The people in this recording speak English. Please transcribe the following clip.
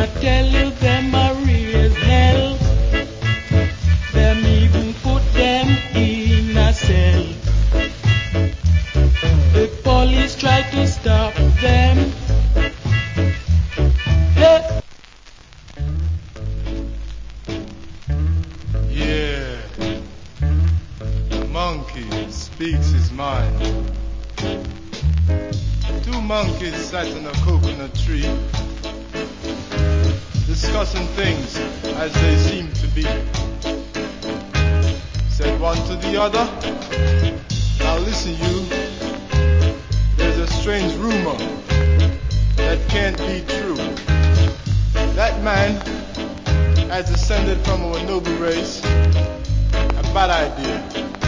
I tell you them a raise hell. Them even put them in a cell. The police try to stop them. Hey. Yeah, the monkey speaks his mind. Two monkeys sat in a coconut tree, discussing things as they seem to be. Said one to the other, now listen you, there's a strange rumor that can't be true. That man has descended from a noble race. A bad idea.